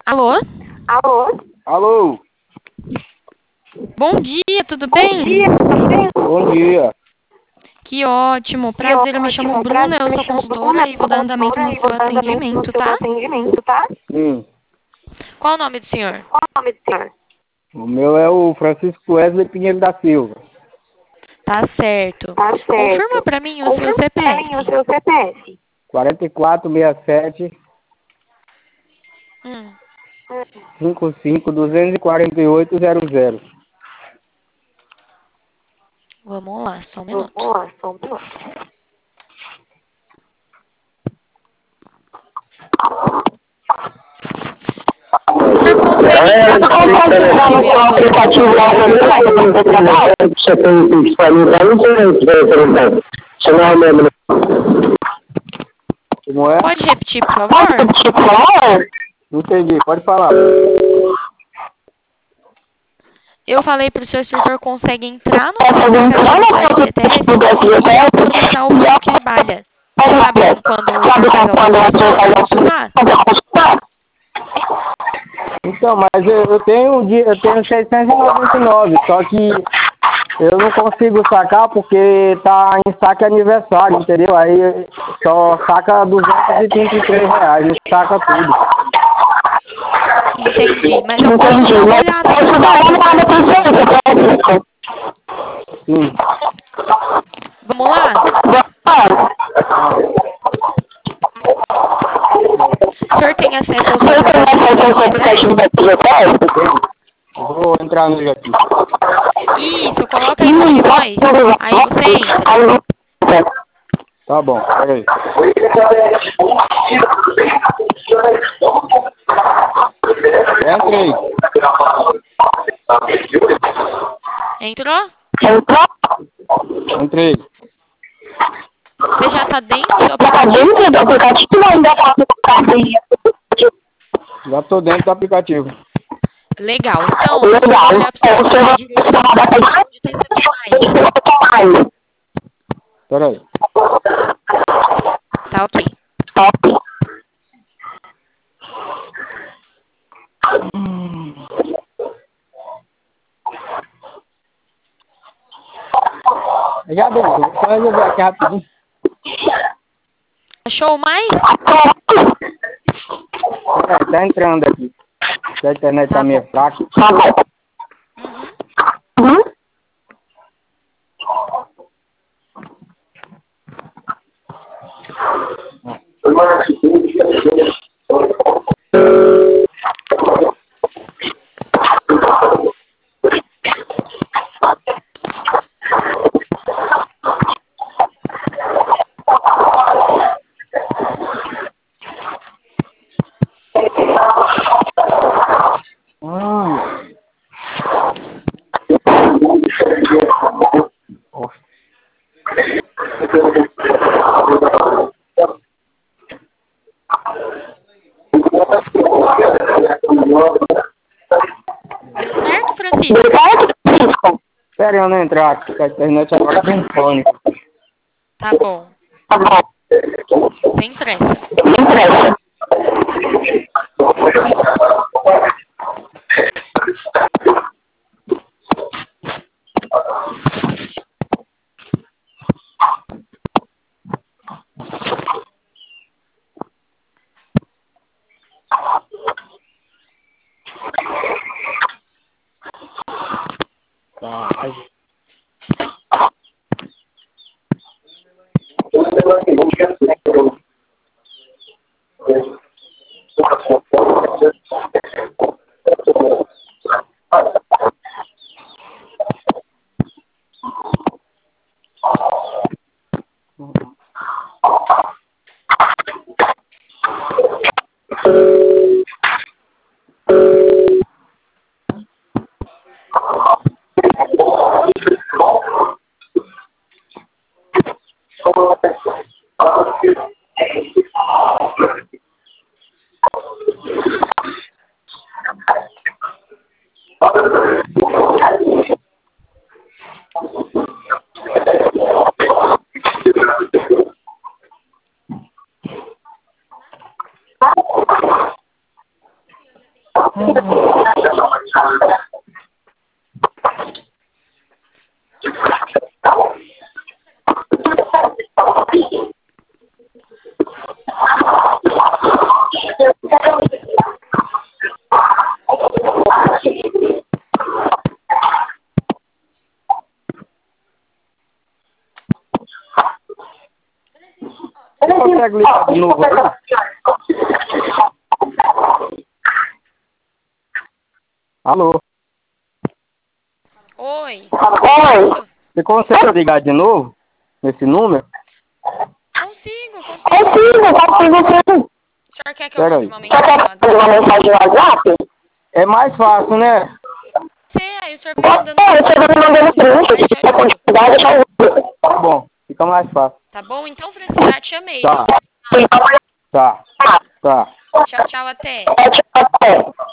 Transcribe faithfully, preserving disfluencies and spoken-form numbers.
Alô? Alô? Alô? Bom dia, tudo bem? Bom dia, tudo bem? Bom dia. Que ótimo. Que Prazer, eu me chamo ótimo, Bruna, prazer, eu me sou chamo consultora Bruna, e eu vou sou dar andamento consultora no e vou seu dar andamento no atendimento, seu tá? atendimento, tá? Hum. Qual o nome do senhor? Qual o nome do senhor? O meu é o Francisco Wesley Pinheiro da Silva. Tá certo. Tá Confirma certo. pra mim o seu Confirma pra mim o C P F. seu C P F. quatro quatro seis sete, Hum. cinco cinco, dois quatro oito, zero zero. Vamos lá, só um Vamos minuto. lá, só um minuto. O senhor consegue entrar no seu aplicativo e ela poder fazer o trabalho? Como é? Pode repetir, por favor? Não entendi, pode falar. Eu falei pro senhor se o senhor consegue entrar no seu aplicativo do S G T S e autorizar o banco de trabalha. Sabe quando o senhor faz autorização para consultar? Então, mas eu, eu tenho de- eu tenho seiscentos e noventa e nove, só que eu não consigo sacar porque tá em saque aniversário, entendeu? Aí só saca duzentos e trinta e três reais, não saca tudo. Entendi, mas eu posso dar uma olhada pra ver. Sim. Vamos lá? O senhor tem acesso ao seu aplicativo da S G T S? Vou entrar nele aqui. Isso, coloca aí no de voz, aí você entra. Tá bom, peraí. Entrei. Entrou? Entrei. Você já tá dentro do aplicativo? Já tô dentro do aplicativo. Legal, então, o senhor vai olhar pro seu lado direito onde tem seu Peraí. Tá ok. Já deu, só resolver aqui rapidinho. Achou mais? É, tá entrando aqui. A internet tá meio fraca. Uhum. Hum. Deu certo, Francisco? Pera, eu não entrar aqui, que a internet agora tem fone. Tá bom. Sem pressa. Tá. Você consegue ligar de novo aí? Alô? Oi. Oi. Você consegue ligar de novo? Nesse número? Consigo, consigo. Consigo, consigo sim. O senhor quer que eu Pera mande aí. uma Você mensagem no quer fazer uma WhatsApp? mensagem no WhatsApp? É mais fácil, né? Sim, aí o senhor vai mandando É, você print, vai me mandando print, se se eu tiver ajudo. quantidade, eu te ajudo. Tá bom, fica mais fácil. Tá bom? Então, precisar, te amei, Tá, viu? tá, tá. Tchau, tchau, até. Tchau, tchau, até.